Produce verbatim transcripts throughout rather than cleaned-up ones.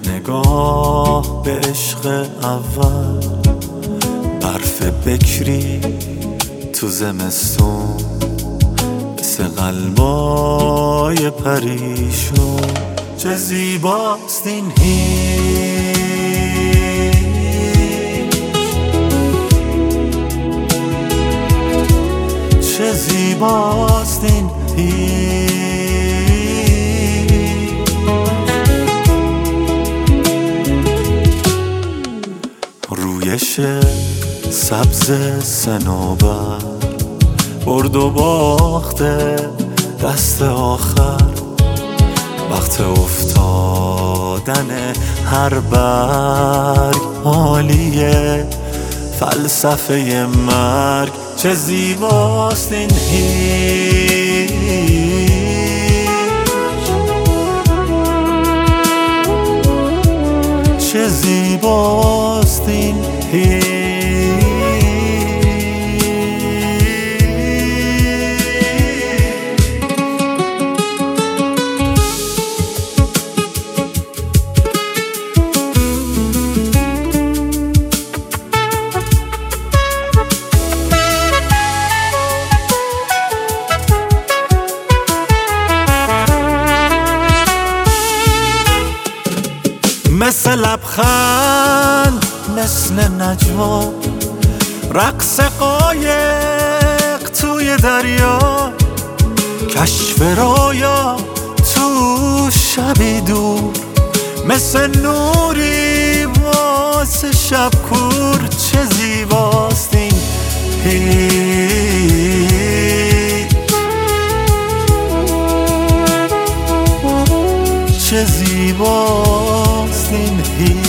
نگاه به عشق اول، برف بکری تو زمستون، مثل قلبای پریشون. چه زیباست این هیچ، چه زیباست این هیچ. رویش سبز صنوبر، برد و باخته دست آخر، وقت افتادن هر برگ حالیه فلسفه مرگ. چه زیباست این هیچ، چه زیباست این هیچ. مثل لبخند، مثل نجوا، رقص قایق توی دریا، کشف رویا تو شبی دور، مثل نوری واسه شب کور. چه زیباست این هیچ، چه زیباست این هیچ.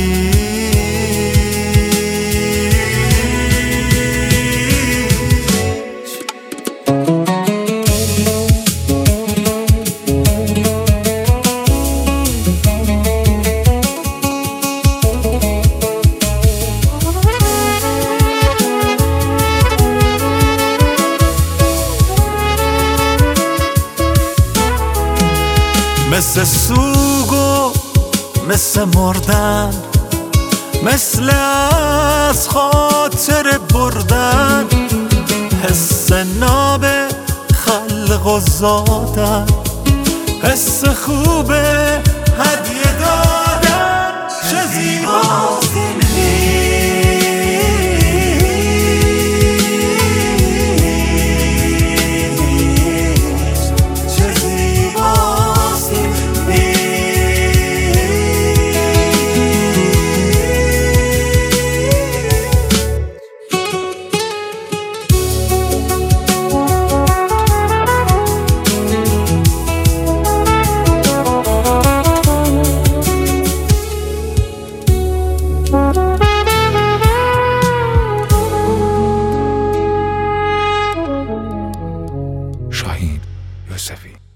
مثل سوگو، مثل مردن، مثل از خاطر بردن، حس ناب خلق و زادن، حس خوبه هدیه دادن. چه زیباست این شاهین یوسفی.